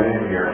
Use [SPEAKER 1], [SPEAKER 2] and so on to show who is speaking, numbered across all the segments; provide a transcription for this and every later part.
[SPEAKER 1] in here.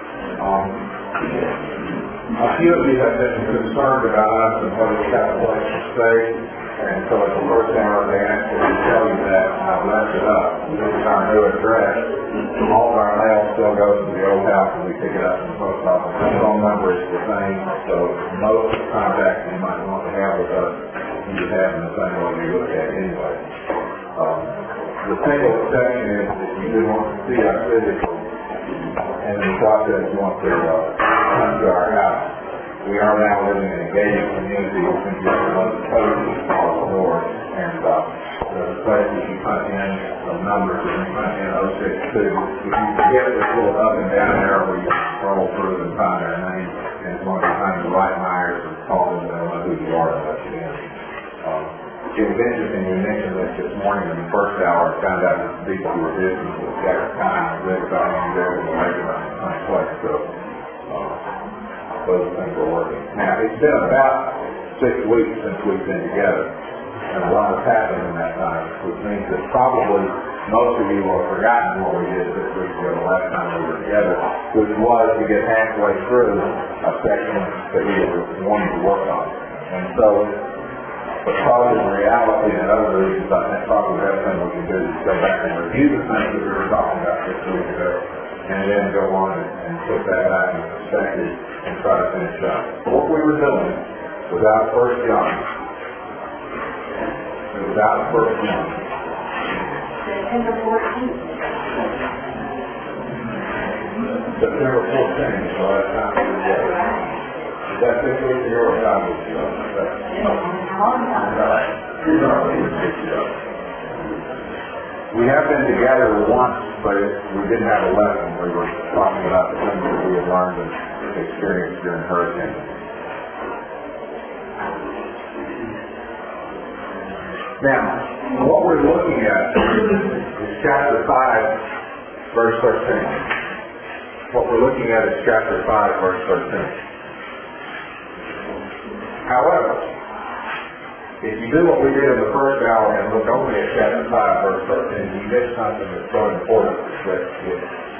[SPEAKER 1] A few of you have been concerned about us and what it's got to place to say, and so at the first hour they actually tell you that, and I've left it up. This is our new address. All of our mail still goes to the old house and we pick it up in the post office. The phone number is the same, so most of the contacts you might want to have with us, you would have in the same way you look at anyway. The single exception is if you do want to see us physically, and in the process you want to come to our house. We are now living in a gated community which means you have to run the codes across the board, and there's a place that you punch in some numbers and you punch in 062. If you forget this little up and down arrow where you scroll through and find our name, and it's one behind the right Myers and call them, they'll know who you are and let you in. It was interesting, we mentioned this morning in the first hour, found out that the people who were visiting with Jack Time lived about on there and lived in the same place, so those things are working. Now, it's been about 6 weeks since we've been together, and a lot has happened in that time, which means that probably most of you will have forgotten what we did 6 weeks ago, the last time we were together, which was to get halfway through a section that we were wanting to work on. And so, because in reality and other reasons, I think probably the best thing we can do is go back and review the things that we were talking about 6 weeks ago, and then go on and put that back in perspective and try to finish up. What we were doing without 1 John,
[SPEAKER 2] September 14th.
[SPEAKER 1] September 14th is the last time we were together. Is that 6 weeks ago or 5 weeks ago? We have been together once, but we didn't have a lesson. We were talking about the things that we had learned and experienced during hurricane. Now, what we're looking at is chapter 5, verse 13. What we're looking at is chapter 5, verse 13. However, if you do what we did in the first hour and look only at chapter 5, verse 13, you miss something that's so important that it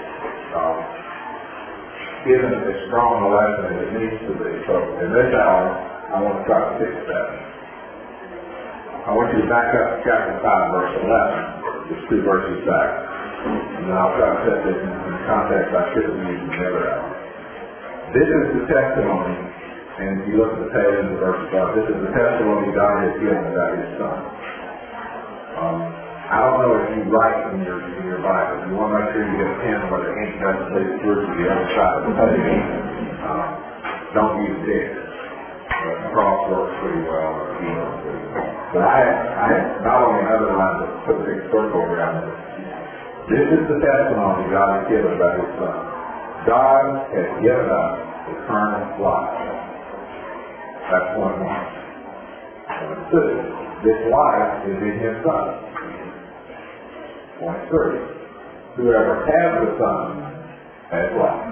[SPEAKER 1] isn't as strong a lesson as it needs to be. So in this hour, I want to try to fix that. I want you to back up to chapter 5, verse 11, just 2 verses back. And then I'll try to set this in the context I should have used in the other hour. This is the testimony. And if you look at the tail end of the verse above, this is the testimony God has given about His Son. I don't know if you write in your Bible. You want to make sure you get a pen where the ink doesn't leak through to the other side of the page. Don't use this. Cross works pretty well, or keyboard pretty well. But I have not only underlined but put a big circle around it. This is the testimony God has given about His Son. God has given us eternal life. That's point 1. Point 2. This life is in His Son. Point 3. Whoever has the Son has life.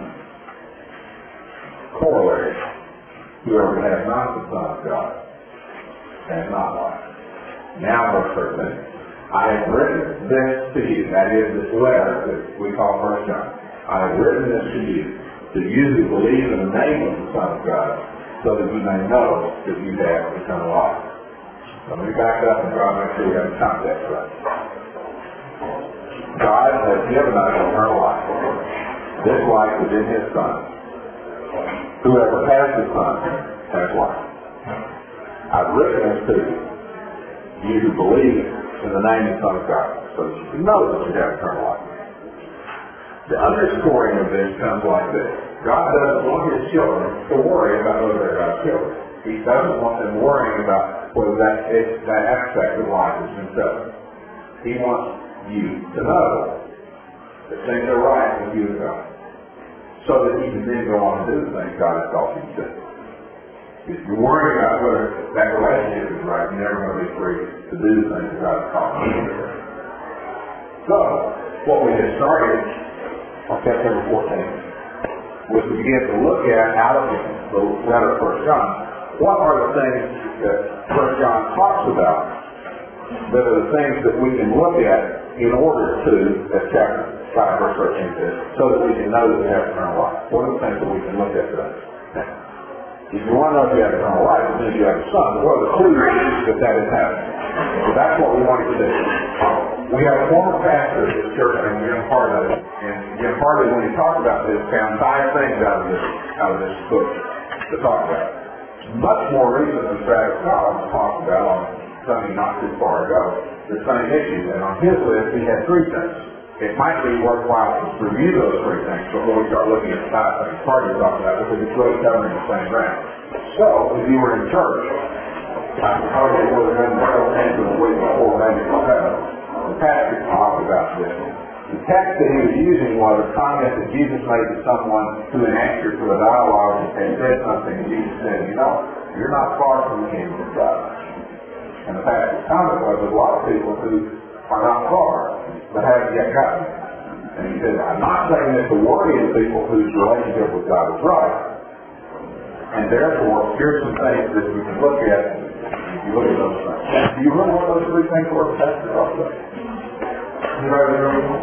[SPEAKER 1] Corollary. Whoever has not the Son of God has not life. Now verse 13. I have written this to you, that is this letter that we call 1 John. I have written this to you who believe in the name of the Son of God, so that you may know that you have eternal life. So let me back up and try to make sure we have the context right. God has given us eternal life. This life is in His Son. Whoever has the Son has life. I've written this to you who believe in the name of the Son of God, so that you can know that you have eternal life. The underscoring of this comes like this. God doesn't want His children to worry about whether they're God's children. He doesn't want them worrying about whether that aspect of life has been settled. He wants you to know that things are right with you and God, so that you can then go on and do the things God has called you to do. If you're worrying about whether that relationship is right, you're never going to be free to do the things that God has called you to do. So, what we had started on September 14th was to begin to look at, out of the letter of 1 John, what are the things that 1 John talks about that are the things that we can look at in order to, as chapter 5 verse 13 says, to so that we can know that we have eternal life? What are the things that we can look at today? Now, if you want to know if you have eternal life, as soon as you have a son, what are the clues that that is happening? So that's what we wanted to do. We have a former pastor of this church named Jim Hardy, and Jim Hardy, when he talked about this, found 5 things out of this book to talk about. Much more recent than Travis Collins talked about on something not too far ago, the same issue. And on his list, he had 3 things. It might be worthwhile to review those 3 things before we start looking at the 5 things Hardy talked about, because it's really covering the same ground. So, if you were in church, I probably would have been into the week before, maybe the pastor talked about this. The text that he was using was a comment that Jesus made to someone who, in answer to a dialogue, had said something, and Jesus said, you know, you're not far from the kingdom of God. And the pastor's comment was, there's a lot of people who are not far, but haven't yet gotten it. And he said, I'm not saying that to worry the people whose relationship with God is right. And therefore, here's some things that we can look at if you look at those things. Do you remember what those 3 things were the pastor talked about? Anybody remember?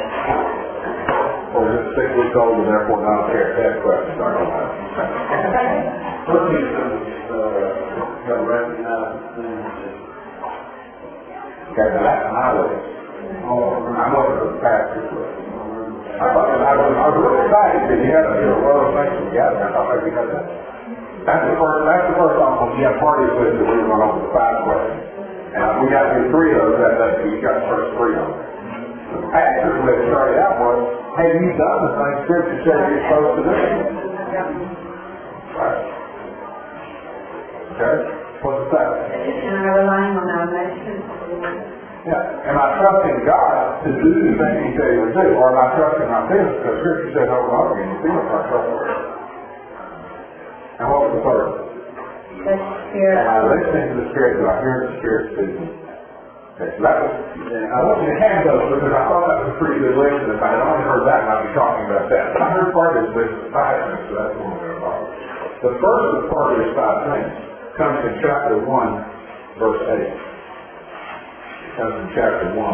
[SPEAKER 1] Or is it 6 weeks old and therefore not care to ask questions? I don't know.
[SPEAKER 3] First thing is to recognize things.
[SPEAKER 1] Okay, now that's my list. I'm looking for the pastor's list. I was really excited because you had a lot of things together. I thought maybe you had that. That's the first off when you have parties list that we were going over the 5 questions. And we got through 3 of those that day, so you got the first 3 of them. The pastor's list started out was, have you done the things Scripture said you're supposed to do? Right. Okay? What's the second?
[SPEAKER 2] And I relying on our emotions.
[SPEAKER 1] Yeah. Am I trusting God to do the things He said He would do? Or am I trusting my feelings? Because Scripture said over and over again, your feelings are trustworthy. And what was the third?
[SPEAKER 2] The Spirit.
[SPEAKER 1] Am I listening to the Spirit? Do I hear the Spirit speaking? Okay, so that was, I want you to have those because I thought that was a pretty good list, and if I had only heard that, I'd be talking about that. I heard part of this list of 5 things, so that's what I'm going to talk about. The first of part of this 5 things comes in chapter 1, verse 8. It comes in chapter 1,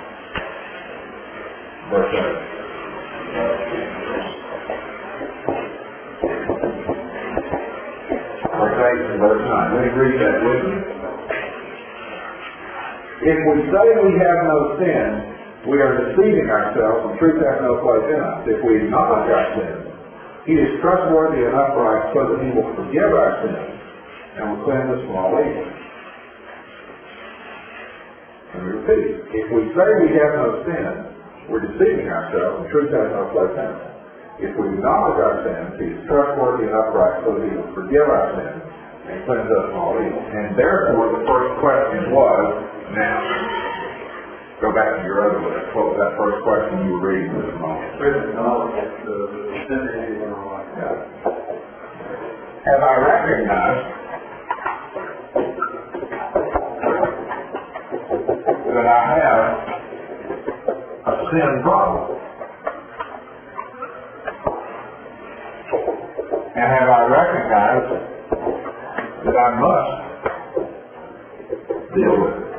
[SPEAKER 1] verse 8. Verse 8 and verse 9. Let me read that with you. If we say we have no sin, we are deceiving ourselves, and truth has no place in us. If we acknowledge our sins, He is trustworthy and upright so that He will forgive our sins and will cleanse us from all evil. Let me repeat. If we say we have no sin, we're deceiving ourselves, and truth has no place in us. If we acknowledge our sins, He is trustworthy and upright so that He will forgive our sins and cleanse us from all evil. And therefore, the first question was, now, go back to your other list. What was that first question you were reading this moment? Have I recognized that I have a sin problem? And have I recognized that I must deal with it?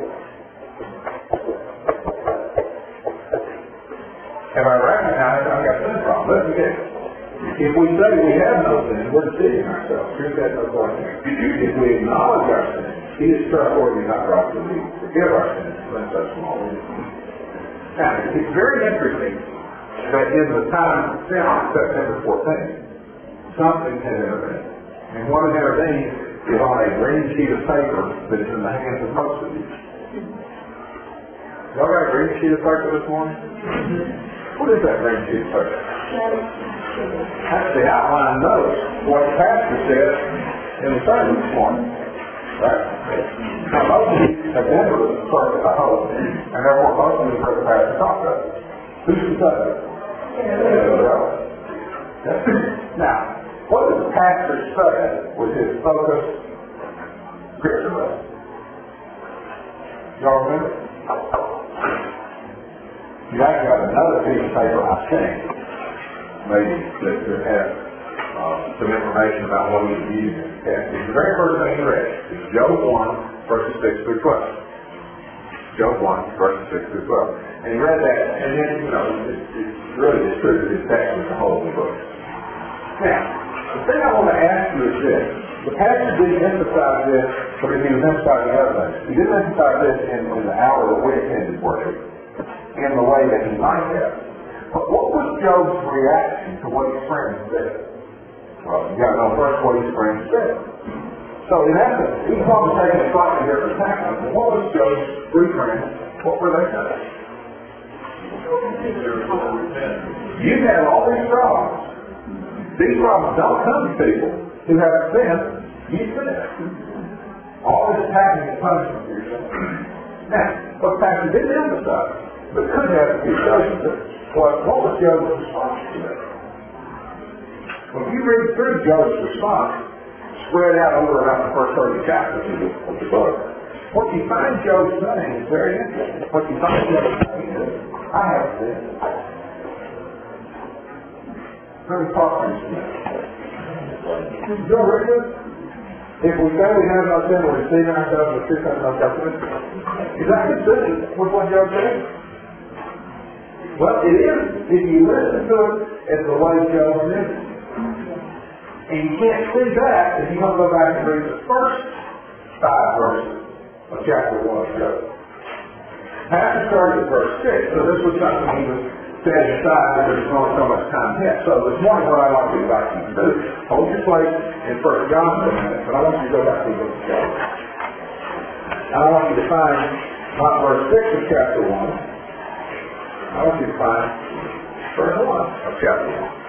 [SPEAKER 1] Have I recognized I've got a sin problem? Listen again. If we say we have no sin, we're deceiving ourselves. Truth has no place in us. If we acknowledge our sin, He is trustworthy and upright to forgive our sins and cleanse us from all evil. Now, it's very interesting that in the time since September 14th, something has intervened. And what has intervened is on a green sheet of paper that is in the hands of most of you. Y'all got a green sheet of paper this morning? What is that green sheet of paper? That's the outline notes, what the pastor said in the sermon this morning. Right? Now, most of you have been to the service, I hope, and therefore most of you have heard the pastor talk about it. Who's the subject? Now, what does the pastor say with his focus scripture lesson? Y'all remember? You actually got another piece of paper, I think, maybe that has some information about what he's using. Okay? It's the very first thing he read. It's Job 1, verses 6 through 12. Job 1, verses 6 through 12. And he read that, and then, it's really distributed his text with the whole book. Now, the thing I want to ask you is this. The pastor didn't emphasize this because he was emphasizing other things. He didn't emphasize this in the hour that we attended worship in the way that he might have. But what was Job's reaction to what his friends said? Well, you got to know first what his friends said. So in essence, he was probably taking a slightly different tack. What was Job's three friends? What were they saying? You have all these problems. These problems don't come to people who have sinned. You sin. All this happening is punishment for yourself. Now, what the pastor didn't emphasize, but could have if he chosen it, was what was Job's response to that? When you read through Job's response, spread out over about the first 30 chapters of the book, what you find Job saying is very interesting. What you find Job saying is, I have sinned. Let me talk to you. Job read this? If we say we have no sin, we're deceiving ourselves with truth and no self-will. Is that consistent with what Job said? Well, it is if you listen to it as the way Job did it. And you can't see that if you don't go back and read the first 5 verses of chapter 1 of Job. Pastor started at verse 6, so this was something he was setting aside that there's not so much time yet. So this morning what I'd like to invite you to do, hold your place in 1 John for a minute, but I want you to go back to the book of Job. I want you to find not verse 6 of chapter 1. I want you to find verse 1 of chapter 1.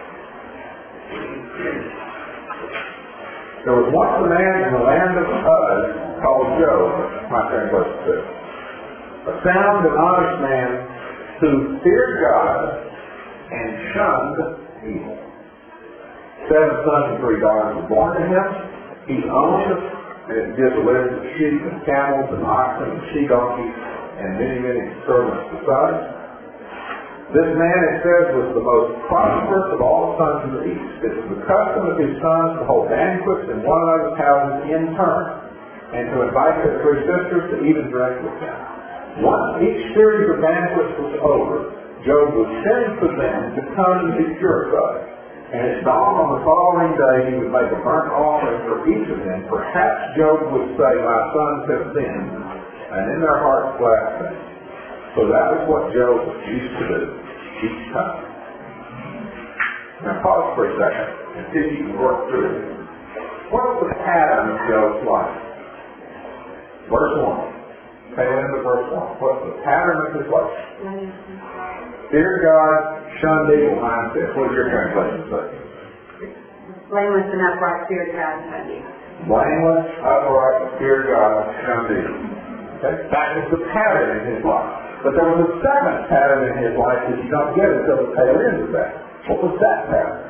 [SPEAKER 1] There was once a man in the land of Uz called Job, my translation says, a sound and honest man who feared God and shunned evil. 7 sons and 3 daughters were born to him. He owned and did the lives of sheep and camels and oxen and she-donkeys and many servants besides. This man, it says, was the most prosperous of all the sons of the East. It was the custom of his sons to hold banquets in one another's houses in turn, and to invite their 3 sisters to eat and drink with them. Once each series of banquets was over, Job would send for them to come and be purified. And at dawn on the following day, he would make a burnt offering for each of them. Perhaps Job would say, my sons have sinned, and in their hearts blasphemed. So that was what Job used to do each time. Now pause for a second and see if you can work through it. What's the pattern of Job's life? Verse 1. Tail end of verse 1. What's the pattern of his life? Fear God, shunned evil mindset. What does your translation say?
[SPEAKER 2] Blameless and upright, fear God, and shunned evil.
[SPEAKER 1] Blameless, upright, fear God, shunned evil. Okay? That was the pattern in his life. But there was a second pattern in his life that you don't get until the tail end of that. What was that pattern?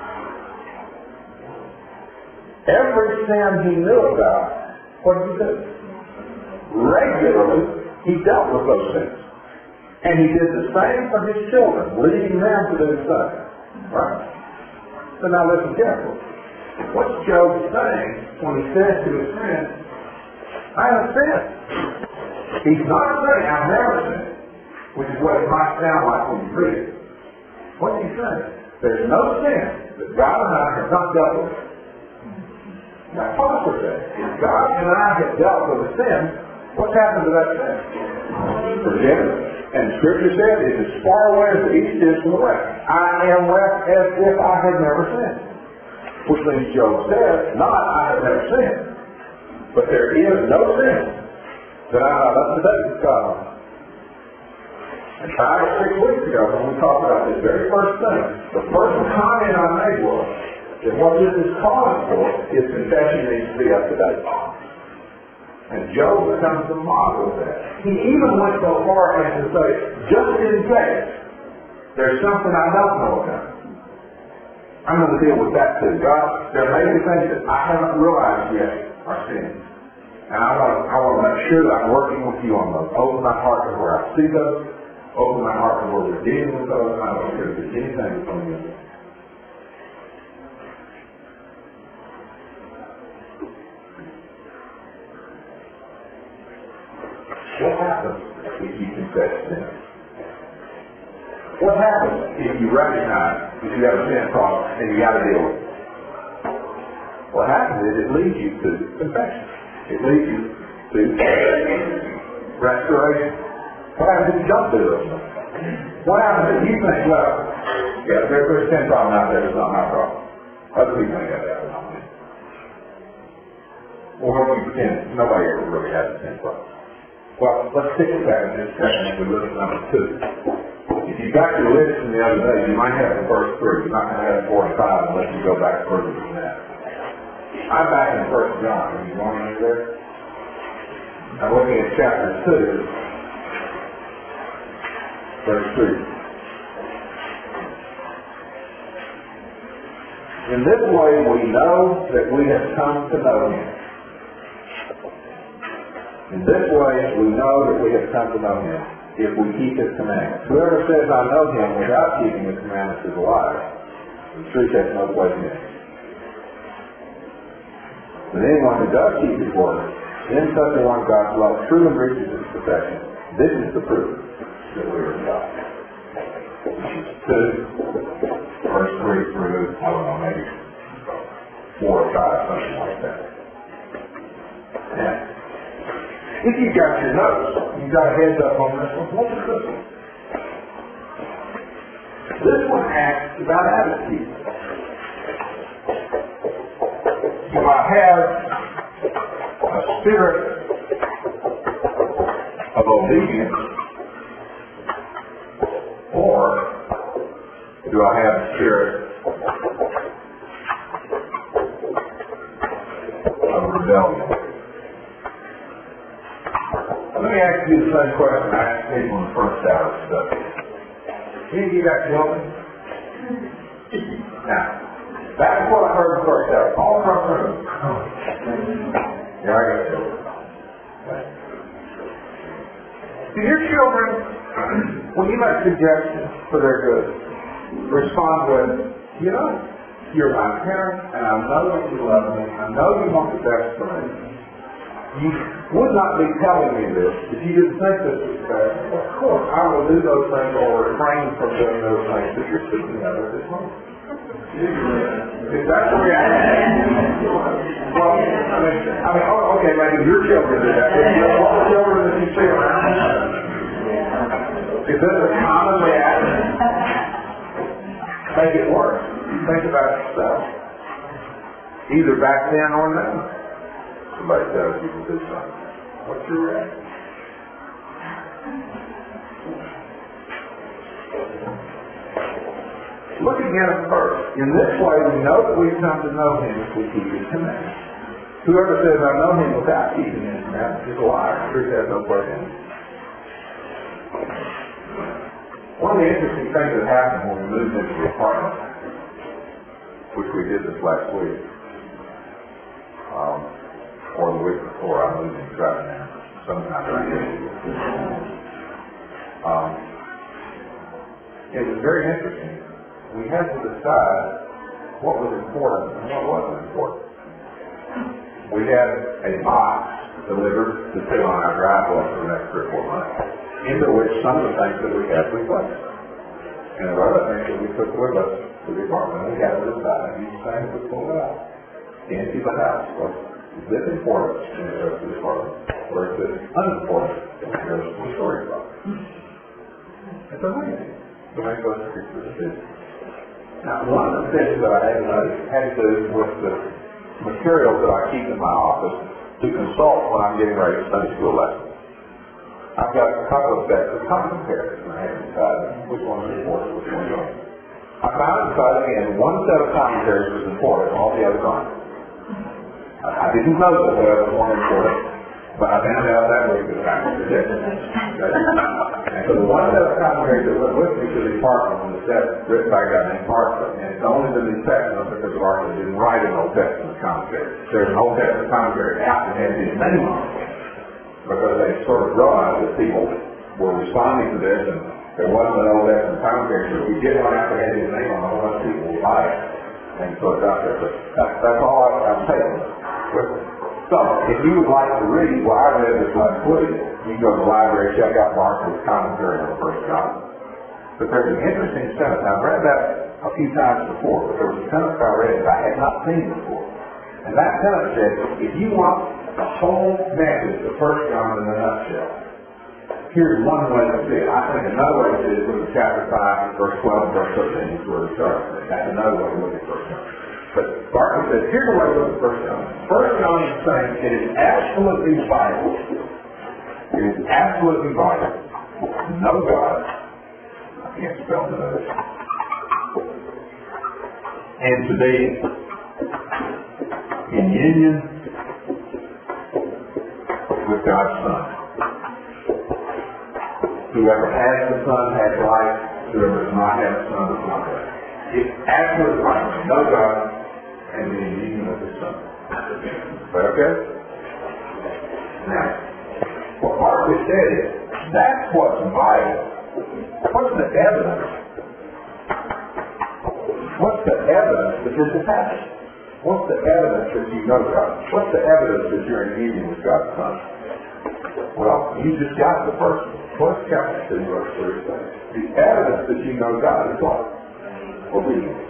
[SPEAKER 1] Every sin he knew about, what did he do? Regularly, he dealt with those sins. And he did the same for his children, leading them to do the same. Right? So now listen carefully. What's Job saying when he says to his friends, I have sinned? He's not saying, I've never sinned, which is what it might sound like when you read it. What's he saying? There's no sin that God and I have not dealt with. Now, pause for a second. If God and I have dealt with a sin, what's happened to that sin? Forgiven. And the Scripture says, it's as far away as the east is from the west. I am left as if I had never sinned. Which means Job says, not I have never sinned, but there is no sin that I'm not up to date with God on. And 5 or 6 weeks ago, when we talked about this very first thing, the first comment I made was that what this is calling for is confession needs to be up to date. And Job becomes the model of that. He even went so far as to say, just in case there's something I don't know about, I'm going to deal with that too. God, there may be things that I haven't realized yet are sins. And I want to make sure that I'm working with you on those. Open my heart to where I see those. Open my heart to where we're dealing with those. I don't care if there's anything from you. What happens if you confess sin? happens if you recognize that you have a sin problem and you got to deal with it? What happens is it leads you to confession. It leads you to restoration. What happens if you don't do those things? What happens if you think, well, yeah, there's a sin problem out there, it's not my problem. Other people ain't got that, not me. Or what do you pretend nobody ever really has a sin problem? Well, let's stick with that in this section as we look at number 2. If you got your list from the other day, you might have the first 3. You're not going to have 45 unless you go back further than that. I'm back in 1 John. Are you going into there? I'm looking at chapter 2, verse 3. In this way we know that we have come to know Him. In this way we know that we have come to know Him, if we keep His commandments. Whoever says, I know Him without keeping His commandments is a liar. The truth has no place in it. But anyone who does keep His word, in such a one God's love truly reaches its perfection. This is the proof that we are in God. 2, verse 3 through, I don't know, maybe 4 or 5, something like that. Now, if you've got your notes, you've got a heads up on this one. What's this one? This one asks about attitude. Do I have a spirit of obedience, or do I have a spirit of rebellion? Let me ask you the same question I asked people in the first hour of study. Any of you got children? Now, that's what I heard in the first hour. All front room. Yeah, I got children. Do your children, when you make suggestions for their good, respond with, you know, you're my parent, and I know that you love me. I know you want the best for me. You would not be telling me this if you didn't think this was bad. Of course, I will do those things or refrain from doing those things that you're speaking of at this moment. Is that the reaction? Well, I mean, okay, maybe your children do that. But what children that you see around? Is this a common reaction? Make it worse. Think about yourself. Either back then or now. Somebody tells you to do something. What's your reaction? Look again at first. In this way we know that we've come to know Him if we keep His commandments. Whoever says, I know Him without keeping His commandments is a liar. Truth has no place in it. One of the interesting things that happened when we moved into the apartment, which we did this last week, or the week before, I moved into Trouttown, sometime around here. It was very interesting. We had to decide what was important and what wasn't important. We had a box delivered to sit on our driveway for the next 3 or 4 months, into which some of the things that we had we placed. And there were other things that we took with us to the apartment. We had to decide each time to pull it out. Empty the house. Well, is this important in the rest of the apartment? Or is this unimportant in the rest of the storage box? It's amazing. The way those creatures are busy. Now, one of the things that I had to do with the materials that I keep in my office to consult when I'm getting ready for Sunday school lessons. I've got a couple of sets of commentaries, and I haven't decided which one is important, which one isn't. I found decided again one set of commentaries was important, all the others aren't. I didn't know that the others weren't important, but I found out that week that I was it. And so the one set of commentaries that went with me to the apartment was a set written by a guy named Parker, and it's only the New Testament because Parker didn't write an Old Testament commentary. There's an Old Testament commentary out that has his name on it, because they sort of realized that people were responding to this, and there wasn't an Old Testament commentary, so if we get one out that had his name on it, a lot of people would buy it. And so it's out there. But that's all I'm saying. So, if you would like to read what I read this last week, you can go to the library, check out Mark's commentary on the First John. But there's an interesting sentence. I've read that a few times before, but there was a sentence I read that I had not seen before. And that sentence said, if you want the whole message of 1 John in a nutshell, here's one way to see it. I think another way to see it is look at chapter 5, verse 12 and verse 13 is where we start. That's another way to look at 1 John. But Barclay says, here's the way to look at 1 John. 1 John is saying it is absolutely vital. It is absolutely vital to know God. I can't spell that. And to be in union with God's Son. Whoever has the Son has life. Whoever does not have the Son does not have life. It's absolutely vital to know God and be in union with His Son. Is that okay? Now, what Barclay said is, that's what's vital. What's the evidence? What's the evidence that this is happening? What's the evidence that you know God? What's the evidence that you're in union with God's Son? Well, you just got the first chapter 2, verse 3. The evidence that you know God is what? Obedience.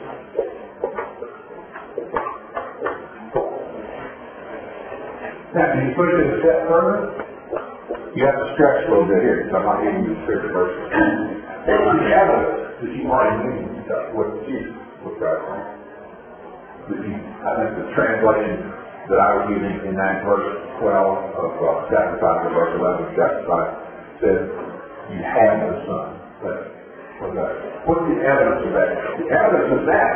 [SPEAKER 1] Now, can you push it a step further? You have to stretch a little bit here, because I'm not giving you the scripture verses. The evidence that you are in union with Jesus, with God's Son. I think the translation that I was using in that verse 12 of chapter 5 to verse 11 of chapter 5 says, you have the Son. What's the evidence of that? The evidence of that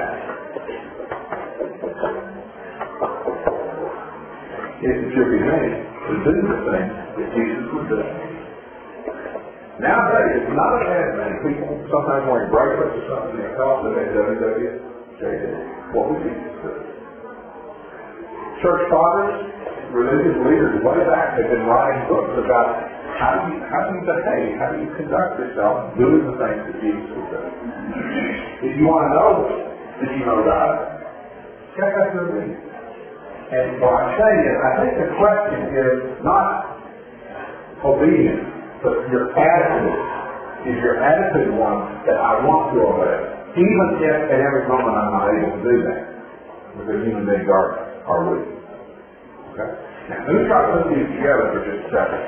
[SPEAKER 1] is that you're beginning to do the thing that Jesus was doing. Nowadays, it's not a bad thing. People sometimes wearing bracelets or something, they call it WWJD. What would Jesus do? Church fathers, religious leaders, way back, have been writing books about how do you behave, how do you conduct yourself doing the things that Jesus was doing. If you want to know that you know God, check out your reading. And what I'm saying is, I think the question is not obedience, but your attitude. Is your attitude one that I want to obey? Even if at every moment I'm not able to do that. Because human beings are weak. Okay? Now, let me try to put these together for just a second.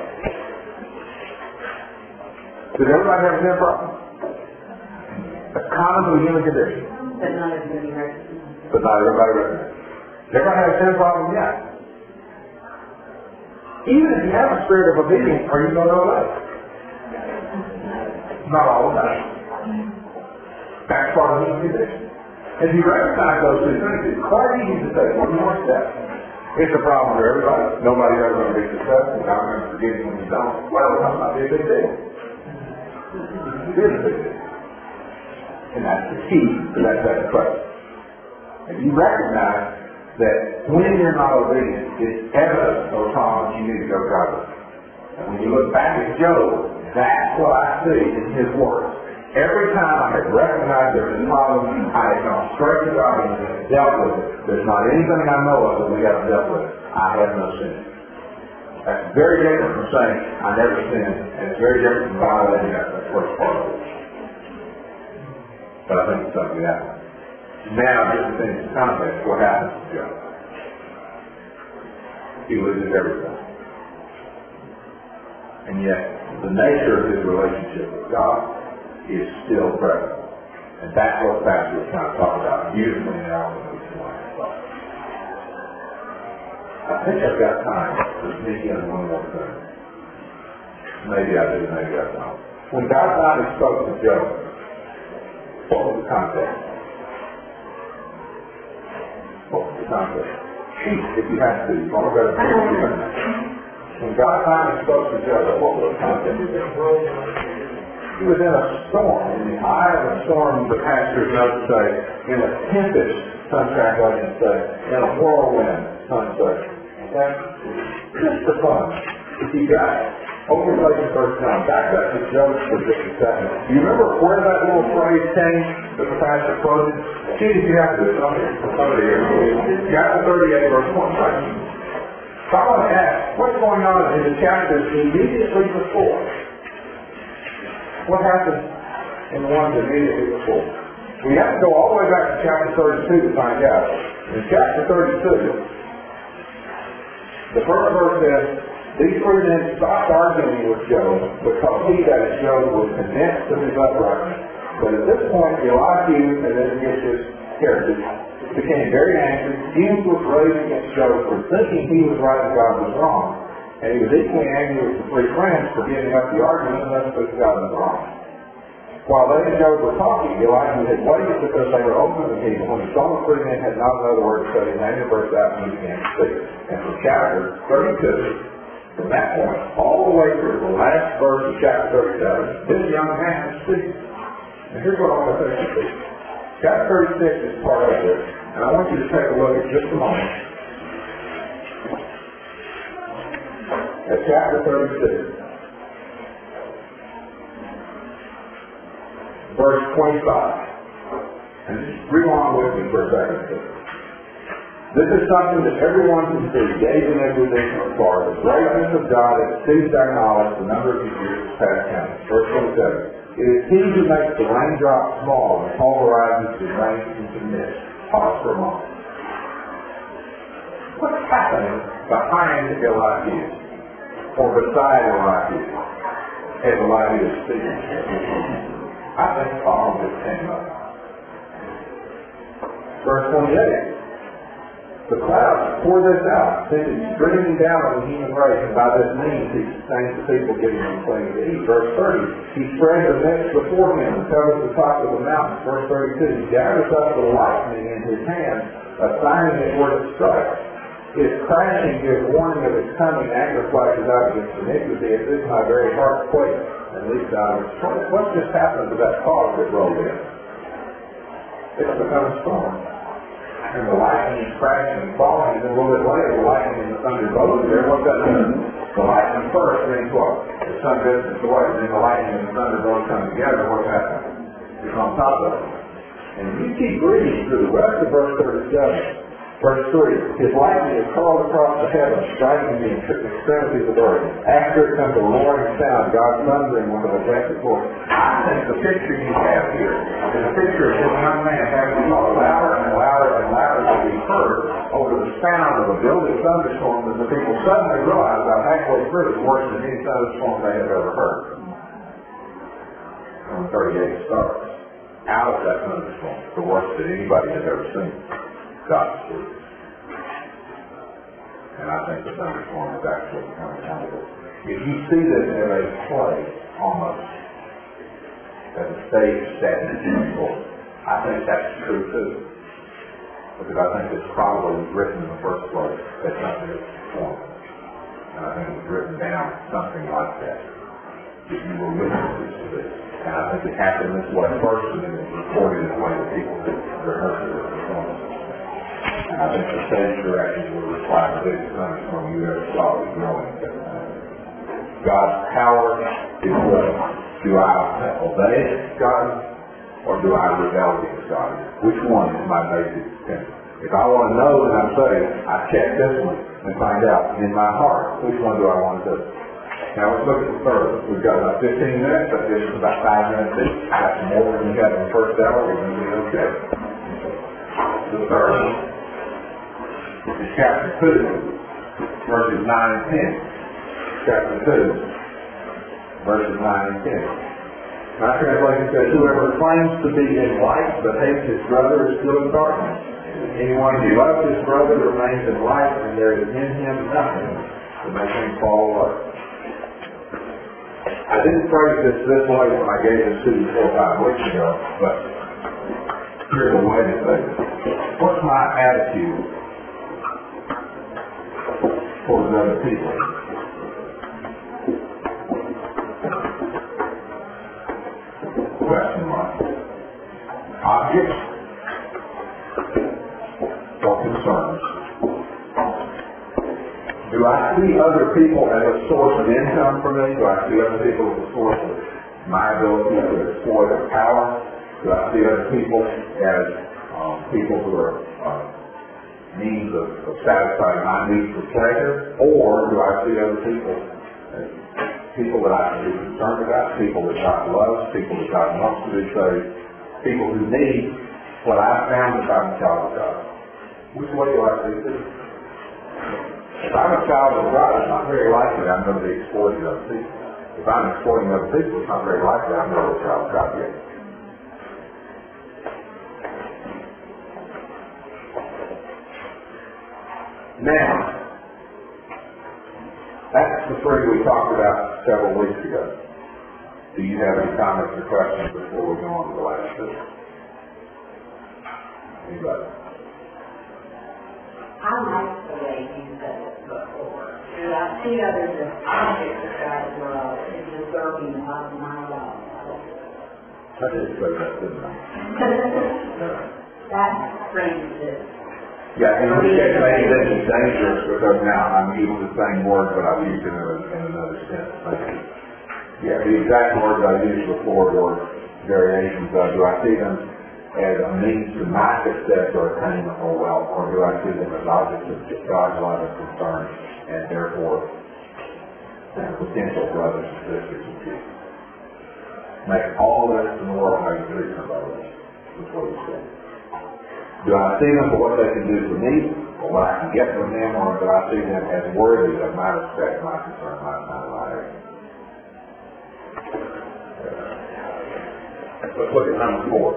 [SPEAKER 1] Does everybody have a sin problem? That's common to the human condition.
[SPEAKER 2] But not everybody recognizes.
[SPEAKER 1] But not everybody recognizes. Does everybody have a sin problem? Yeah. Even if you have a spirit of obedience, are you going to obey? Not all the time. That's part of the human condition. If you recognize those two things, it's quite easy to take one more step. It's a problem for everybody. Nobody's ever going to be successful. I'm going to forget when you don't. Well, it must not be a big deal. It is a big deal. And that's the key to that second question. If you recognize that when you're not obedient, it's evidence of a problem that you need to go God with. And when you look back at Job, that's what I see in his words. Every time I have recognized there's a problem, I have gone straight to God and dealt with it. There's not anything I know of that we haven't dealt with. I have no sin. That's very different from saying I never sinned, and it's very different from violating that first part of it. But I think it's something that happens. Now, just to think in context, what happens to Job? He loses everything. And yet, the nature of his relationship with God is still present. And that's what Pastor was trying to talk about beautifully now in this morning. I think I've got time to sneak in one more thing. Maybe I do, maybe I don't. When God finally spoke to Job, what was the context? What was the context? If you have to, you want to go to when God finally spoke to Job, what was the context? He was in a storm, in the eye of a storm, the pastor's notes say, in a tempest, some translations say, in a whirlwind, some say. Okay? Just for fun. If you got it, open the first time, back up to Job for just a second. Do you remember where that little phrase came that the pastor quoted? See if you have this somebody here. Chapter 38, verse 1, right? So I want to ask, what's going on in the chapters immediately before? What happened and the ones immediately before. We have to go all the way back to chapter 32 to find out. In chapter 32, the first verse says, these three men stopped arguing with Job because he, that is Job, was convinced of his uprightness. But at this point, Elihu, and then against his heritage, became very angry. Feuds was raised against Job for thinking he was right and God was wrong. And he was equally angry with the three friends for giving up the argument and thus thinking God was wrong. While they and Job were talking, Elihu had waited because they were open to the people. When he saw the three men had not another word to say, he named the verse out and he began to speak. And from chapter 32, from that point, all the way through the last verse of chapter 37, this young man is speaking. And here's what I want to say to you. Chapter 36 is part of this, and I want you to take a look at just a moment at chapter 36, verse 25. And just read along with me for a second. This is something that everyone can see, gazing at the vision afar. The greatness of God exceeds our knowledge, the number of his years is past counting. Verse 27. It is he who makes the raindrops small and pulverizes the rain into mist. Pause for a moment. What's happening behind Elihu? Or beside Elihu? As Elihu is speaking. I think all of this came up. Verse 28. The clouds pour this out, sending streaming down on the human race, and by this means he sustains the people, giving them plenty to eat. Verse 30, he spreads the nets before him and covers the top of the mountains. Verse 32, he gathers up the lightning in his hand, assigning it where it strikes. His crashing gives warning of its coming, anger flashes out against iniquity, as if my very heart quakes and leaps out of its place. What just happened to that fog that rolled in? It's become a storm. And the lightning is crashing and falling, and then a little bit later, the lightning and the thunder both there. What's that mean? The lightning first, then what? The sun distance away, and then the lightning and the thunder both come together. What's happening? It's on top of it. And you keep reading through the rest of verse 37. Verse 3, his lightning is crawled across the heavens, striking the extremities of the earth. After it comes a roaring sound, God thundering with a majestic voice. I think the picture you have here is a picture of this young man having to talk louder and louder and louder to be heard over the sound of a building thunderstorm that the people suddenly realize about halfway through is worse than any thunderstorm they have ever heard. When 38 starts, out of that thunderstorm, the worst that anybody has ever seen. God speaks. And I think the thunderstorm is actually coming out of it. If you see this as a play, almost, as a stage setting, I think that's true too. Because I think it's probably written in the first place that something is performed. And I think it was written down something like that. If you were witnesses to this. And I think it happened this way first, and then it was recorded in a way that people could rehearse it or perform it. And I think the stage directions will require the biggest thunderstorm you ever saw was growing. God's power is what? Do I obey God or do I rebel against God? Which one is my basic tendency? If I want to know that I'm saved, I check this one and find out in my heart which one do I want to do. Now let's look at the third. We've got about 15 minutes, but this is about 5 minutes each. That's more than we had in the first hour. We're going to be okay. The third is chapter 2, verses 9 and 10. Chapter 2, verses 9 and 10. My translation says, whoever claims to be in light but hates his brother is still in darkness. Anyone who loves his brother remains in light, and there is in him nothing to make him fall away. I didn't phrase this way when I gave this to you 4 or 5 weeks ago, but here's a way to say it. What's my attitude towards other people? Question mark. Objects or concerns? Do I see other people as a source of income for me? Do I see other people as a source of my ability to exploit their power? Do I see other people as people who are means of satisfying my need for pleasure? Or do I see other people as people that I should be concerned about, people that God loves, people that God wants to be saved, people who need what I found if I'm a child of God. Which way do I see this? If I'm a child of God, it's not very likely I'm going to be exploiting other people. If I'm exploiting other people, it's not very likely I'm going to be a child of God yet. Now, that's the three we talked about several weeks ago. Do you have any comments or questions before we go on to the last two? Anybody?
[SPEAKER 2] I like the way you said it before. I see others as objects of God's love and deserving of my love.
[SPEAKER 1] I didn't say that, didn't I?
[SPEAKER 2] That frames it.
[SPEAKER 1] Yeah, and we get maybe this is dangerous because now I'm using the same word, but I've used it in another sense. Yeah, the exact words I used before were variations of, do I see them as a means to my success or attainment or wealth, or do I see them as objects of God's love and concern, and therefore potential brothers and sisters in Jesus? Make all this in the world make a difference of others. That's what he said. Do I see them for what they can do for me, or what I can get from them, or do I see them as worthy of my respect, my concern, my life? Let's look at number 4.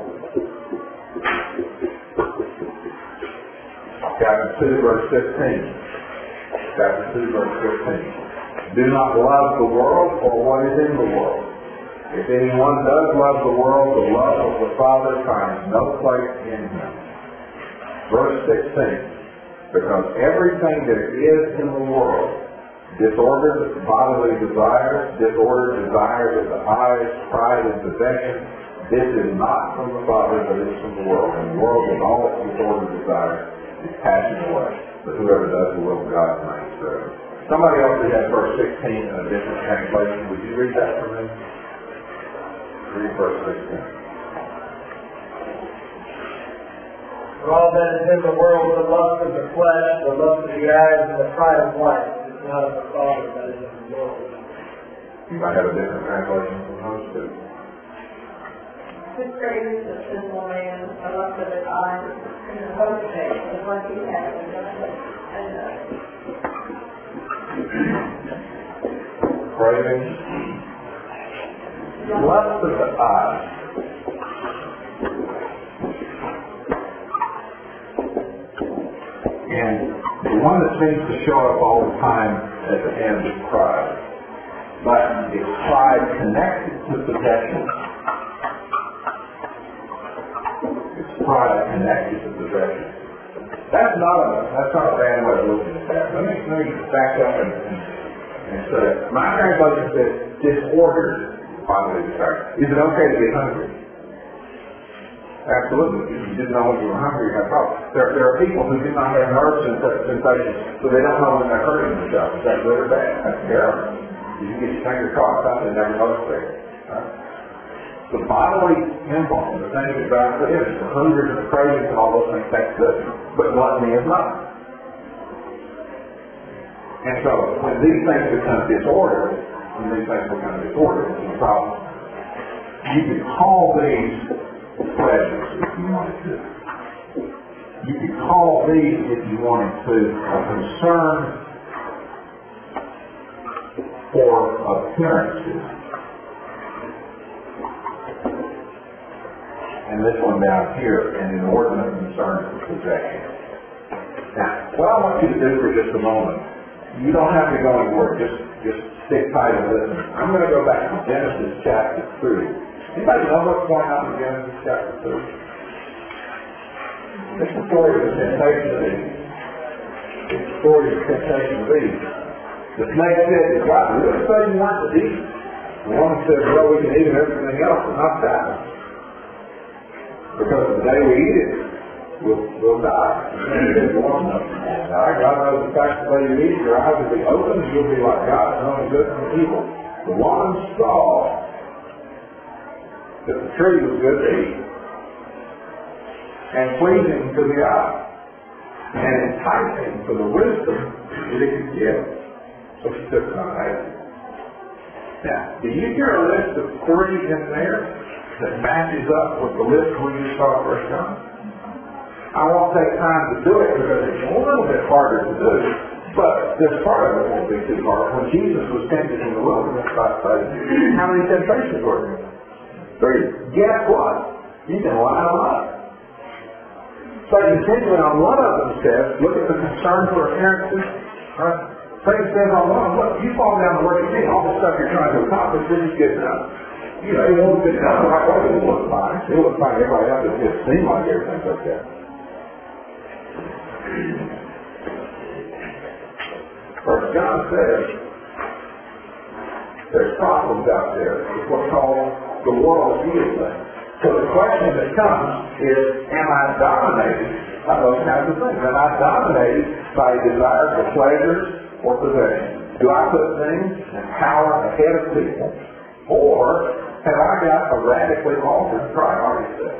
[SPEAKER 1] Chapter 2, verse 15. Chapter 2, verse 15. Do not love the world or what is in the world. If anyone does love the world, the love of the Father finds no place in him. Verse 16, because everything that is in the world, disordered bodily desires, disordered desires of the eyes, pride and possession, this is not from the Father, but is from the world. And the world with all its disordered desires is passing away. But whoever does the will of God remains forever. Somebody else who has verse 16 in a different translation. Would you read that for me? Read verse 16.
[SPEAKER 3] For all that is in the world, the lust of the flesh, the lust of the eyes, and the pride of life, is not of the Father, that is in the world.
[SPEAKER 1] You might have a different translation from those two.
[SPEAKER 2] His cravings of sinful man, the lust of his eyes, and the hopes of what he has and
[SPEAKER 1] Cravings, lust of the eyes. And the one that seems to show up all the time at the end is pride. But it's pride connected to possession. It's pride connected to possession. That's not a bad way of looking at that. Let me back up and say, my translation says disordered bodily desire. Is it okay to be hungry? Absolutely. If you didn't know when you were hungry, you had problems. There are people who do not have nerve sensations, so they don't know when they're hurting themselves. Is that good or bad? That's terrible. You can get your finger caught something and never notice it. Right? The bodily impulse, the things that God put in us, the hunger and the cravings and all those things, that's good. But gluttony is not. And so, when these things become disordered, it's a problem. You can call these pleasures if you wanted to. You could call these, if you wanted to, a concern for appearances. And this one down here, an inordinate concern for possession. Now, what I want you to do for just a moment, you don't have to go anywhere, just stick tight and listen. I'm going to go back to Genesis chapter 2. Anybody know what's going on in Genesis chapter 2? It's the story of the temptation of Eve. It's the story of the temptation of Eve. The snake said to God, really say you want to eat? The woman said, well, we can eat of everything else, but not that. Because the day we eat it, we'll die. God knows the fact that you eat, your eyes will be open, and you'll be like God, knowing good from evil. The woman saw that the tree was good to eat and pleasing to the eye and enticing for the wisdom that it could give. So she took some and ate it. Now, do you hear a list of 3 in there that matches up with the list we just saw first John? I won't take time to do it because it's a little bit harder to do, but this part of it won't be too hard. When Jesus was tempted in the wilderness by Satan, how many temptations were there? 3. Guess what? You can line them up. Satan simply on one of them says, look at the concern for appearances. Right? Satan says on one, look, you fall down the way you need. All the stuff you're trying to accomplish isn't good enough. You know, it won't be done right away. It will look fine. It will look fine. Everybody else will just seem like everything's okay. First John says, there's problems out there. It's what's called the world view thing. So the question that comes is, am I dominated by those kinds of things? Am I dominated by a desire for pleasures or possessions? Do I put things and power ahead of people? Or have I got a radically altered priority set?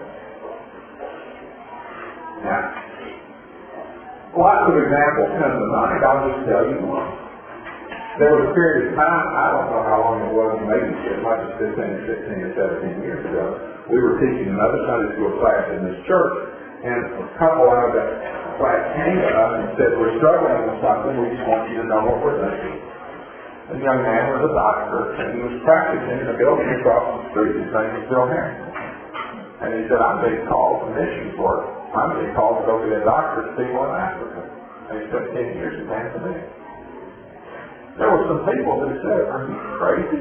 [SPEAKER 1] Now, lots of examples come to mind. I'll just tell you one. There was a period of time, I don't know how long it was, maybe as much as 15 or 16 or 17 years ago, we were teaching another Sunday school class in this church, and a couple out of that class came to us and said, we're struggling with something, we just want you to know what we're thinking. The young man was a doctor, and he was practicing in a building across the street. His name was Bill Harrington. And he said, I'm being called for missions work. I'm being called to go be a doctor to people in Africa. And he spent 10 years in Tanzania. There were some people who said, are you crazy?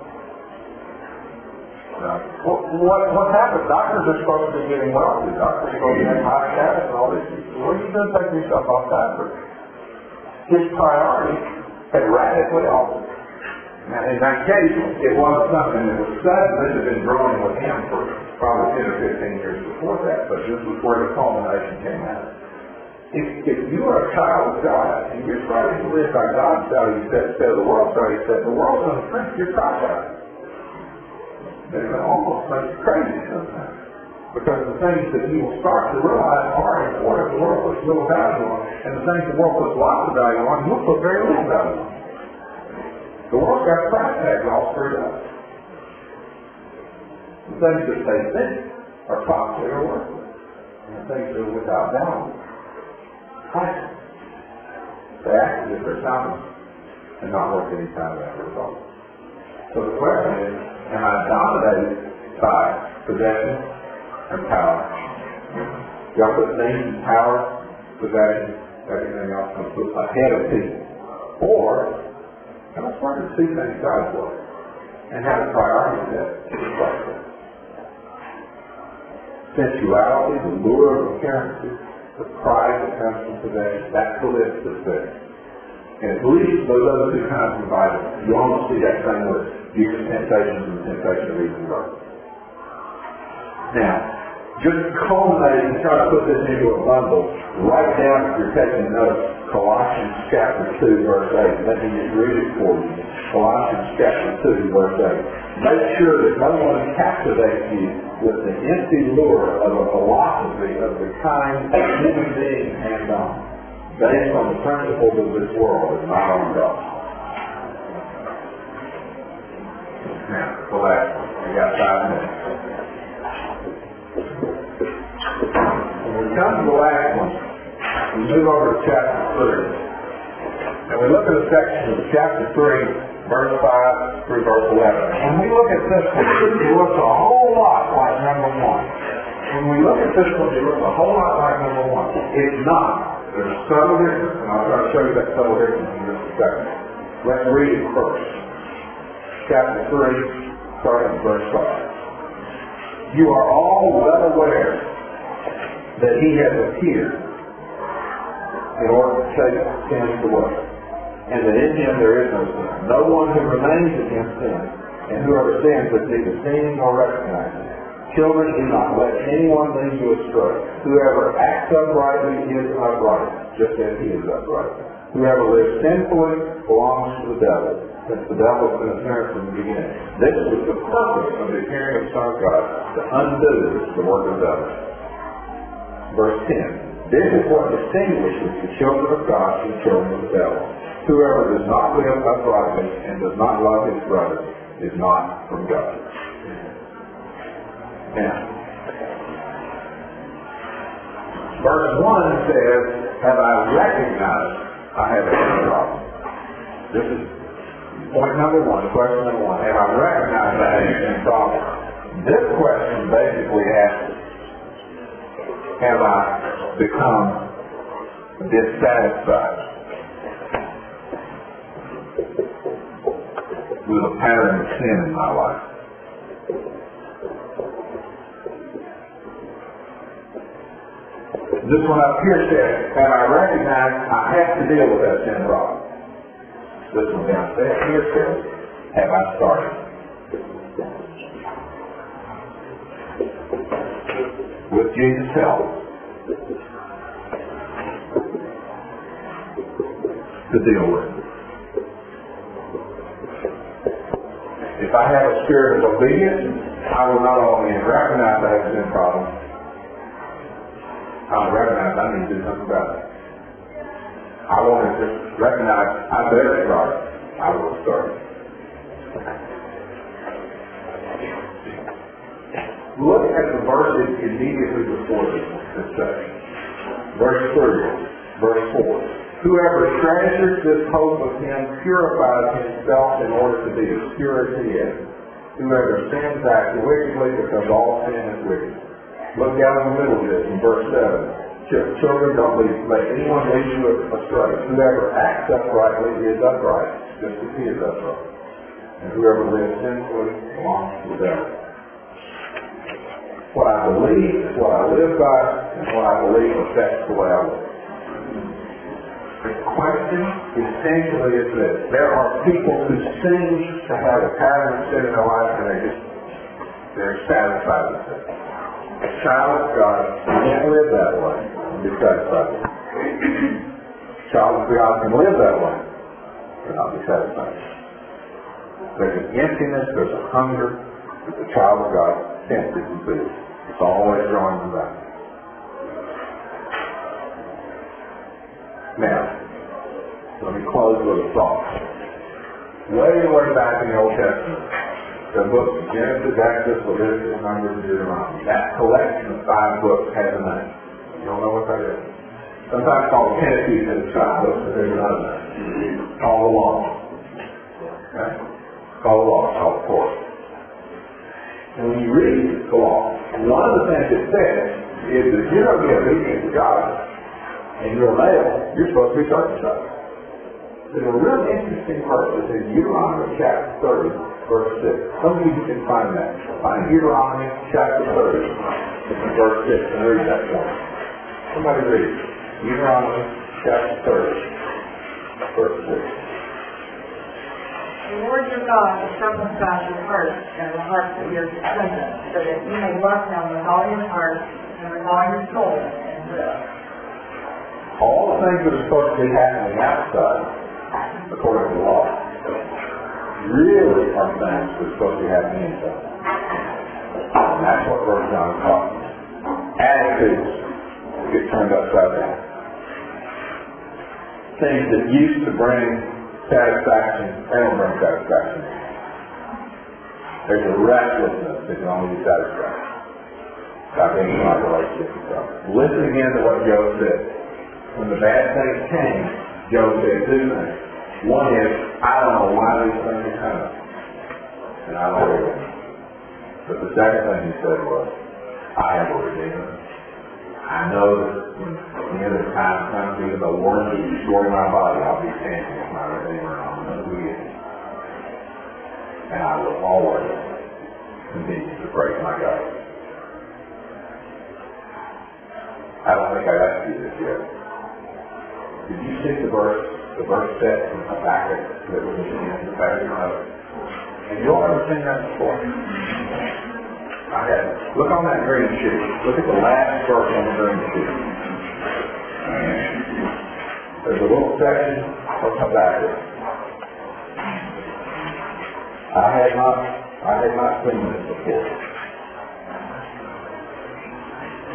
[SPEAKER 1] What happened? Doctors are supposed to be getting wealthy. Doctors are supposed to have high status and all this. What are you going to take yourself off that? His priority had radically altered. Now, in that case, it wasn't something that was sudden. This had been growing with him for probably 10 or 15 years before that, but this was where the culmination came out. If you are a child of God and you're trying to live by God's value instead of the world's value set, the world's going to think you're God. They're going to almost make you crazy sometimes. Because the things that you will start to realize are important, the world puts little value on, and the things the world puts lots of value on, you'll put very little value on. The world's got price tags all screwed up. The things that they think are costly or worthless. And the things that are without value. They act as if they're sound and not worth any time after result. So the question is, am I dominated by possession and power? Do I put things and power, possession, everything else ahead of people? Or am I starting to see things God's way and have a priority set to the place? Sensuality, the lure of appearances, the pride that comes from possession, that's the list that's there. And at least those other 2 kinds of items, you almost see that same list. Jesus' temptations and the temptation of eating growth. Now, just culminating, try to put this into a bundle, write down, if you're taking notes, Colossians chapter 2, verse 8. Let me just read it for you. Colossians chapter 2, verse 8. Make sure that no one captivates you with the empty lure of a philosophy of the kind that human beings hand on, based on the principles of this world and not on God. Now, the last one. We got 5 minutes. When we come to the last one, we move over to chapter 3. And we look at a section of chapter 3, verse 5 through verse 11. When we look at this one, it looks a whole lot like number 1. When we look at this one, it looks a whole lot like number 1. It's not. There's a subtle difference, and I'll try to show you that subtle difference in just a second. Let's read it first. Chapter 3, starting at verse 5. You are all well aware that he has appeared in order to take sins away, and that in him there is no sin. No one who remains in him sins, and whoever sins is neither seeing nor recognizing. Children, do not let anyone lead you astray. Whoever acts uprightly is upright, just as he is upright. Whoever lives sinfully belongs to the devil, since the devil has been a sinner from the beginning. This was the purpose of the appearing of the Son of God, to undo the work of the devil. Verse 10. This is what distinguishes the children of God from the children of the devil. Whoever does not live uprightly and does not love his brother is not from God. Now, verse 1 says, have I recognized I have a sin problem? This is point number 1, question number 1. Have I recognized I have a sin problem? This question basically asks, have I become dissatisfied with a pattern of sin in my life? This one up here says, have I recognized I have to deal with that sin problem? This one downstairs here says, have I started? With Jesus' help to deal with it. If I have a spirit of obedience, I will not only recognize I have a sin problem, I'll recognize I need to do something about it. I won't just recognize I better start. I will start. Look at the verses immediately before this section. Verse 3, verse 4. Whoever treasures this hope of him purifies himself in order to be as pure as he is. Whoever sins acts wickedly because all sin is wicked. Look down in the middle of this in verse 7. Children, don't let anyone lead you astray. Whoever acts uprightly is upright, just as he is upright. And whoever lives sinfully belongs to the devil. What I believe is what I live by, and what I believe affects the way I live. The question essentially is this. There are people who seem to have a pattern of sin in their life and they're satisfied with it. A child of God can't live that way and be satisfied with it. A child of God can live that way and not be satisfied with it. There's an emptiness, there's a hunger that the child of God can't be fulfilled. It's always drawing them back. Now, let me close with a thought. Way back in the Old Testament, the books of Genesis, Exodus, Leviticus, Numbers, and Deuteronomy. That collection of 5 books has a name. You don't know what that is? Sometimes called Pentateuch in the 5 books, but there's another name. It's called the Law. Okay? It's called the Law. It's called the Torah. And when you read the Law, one of the things it says is that if you're going to be obedient to God, and you're a male, you're supposed to be circumcised. There's a real interesting verse. It's in Deuteronomy chapter 30, verse 6. Some of you can find that. Find Deuteronomy chapter 30, verse 6, and read that for me. Somebody read it. Deuteronomy chapter 30, verse 6.
[SPEAKER 2] The Lord your God will circumcise your heart and the hearts of your descendants, so that you may love him with all your heart and with all your soul and live.
[SPEAKER 1] All the things that are supposed to be happening outside, according to the law, really are things that are supposed to be happening inside. And that's what verse 9 is talking about. Attitudes get turned upside down. Things that used to bring satisfaction, they don't bring satisfaction. There's a restlessness that can only be satisfied by being in my relationship with God. Listen again to what Job said. When the bad things came, Job said 2 things. One is, I don't know why these things are coming. And I don't know them. But the second thing he said was, I have a Redeemer. I know that when the end of time comes, even though worms will destroy my body, I'll be standing with my Redeemer and I'll know who he is. And I will always continue to praise my God. I don't think I've asked you this yet. Did you see the verse set from Habakkuk that was in the pattern of it? Have you all ever seen that before? I have. Look on that green sheet. Look at the last verse on the green sheet. There's a little section of Habakkuk. I had not seen this before.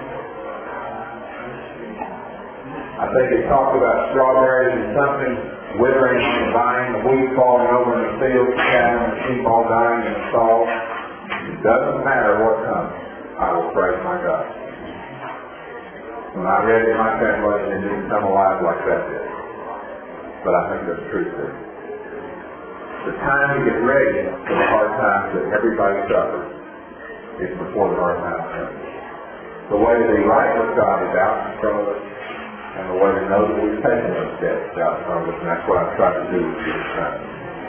[SPEAKER 1] I think it talked about strawberries and something withering on the vine, the wheat falling over in the field, the cattle and the sheep all dying in the stall. It doesn't matter what comes, I will praise my God. When I read in my translation, it didn't come alive like that did. But I think there's truth there. The time to get ready for the hard times that everybody suffers is before the hard times come. The way to be right with God is out in front of us, and the way to know that we've taken those steps is out in front of us, and that's what I've tried to do with you this time.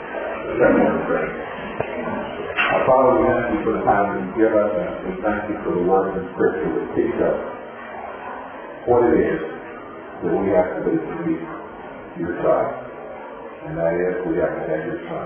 [SPEAKER 1] Our Father, we thank you for the time that you give us, and we thank you for the words in Scripture that teach us what it is that we have to do to be your child. And that is, we have to have your Son.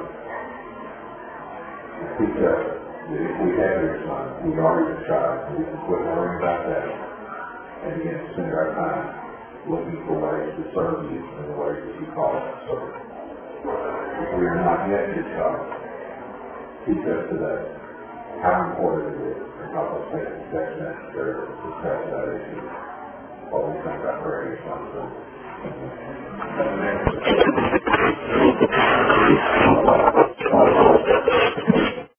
[SPEAKER 1] And teach us that if we have your Son, we are your child, and we can quit worrying about that and begin to spend our time looking for ways to serve you in the ways that you call us to serve. If we are not yet your child, teach us today how important it is and help us take the steps necessary to discuss that issue. All we think about prayer is